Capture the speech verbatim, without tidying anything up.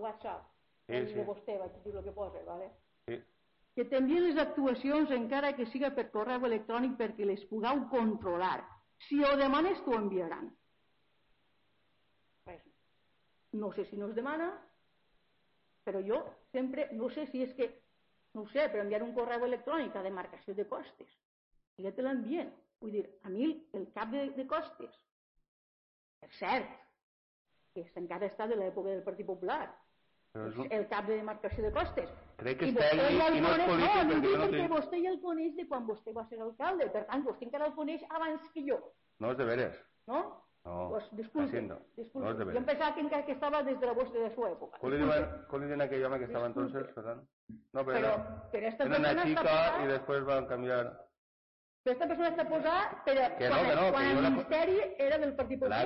WhatsApp, Sí, el sí. de vostè, vaig dir el que posa, ¿vale? Sí. Que t'envien les actuacions encara que siga per correu electrònic perquè les pugueu controlar. Si ho demanes, t'ho enviaran. Pues, no sé si no es demana, però jo sempre, no sé si és que, no ho sé, per enviar un correu electrònic a demarcació de costes, ja te l'envien. Vull dir, a mi el cap de, de costes, és cert, que encara està de l'època del Partit Popular, Però és un... el cap de demarcació de costes. Crec que I és tècnic ja i no és coneix, polític, no, perquè jo no perquè tinc... vostè ja el coneix de quan vostè va ser alcalde, per tant, vostè encara el coneix abans que jo. No és de veres. No? No, Pues disculpe, haciendo. disculpe. No es de Yo veres. pensaba que, que estaba desde la voz de su época. ¿Cuál le dirían a aquell home que estaba entonces, Ferran? No, pero, pero, era, pero esta era una persona chica está posada, y después van a cambiar... Pero esta persona está posada, pero Que no, quan, que no, quan que el jo la- ministeri era del Partit Popular.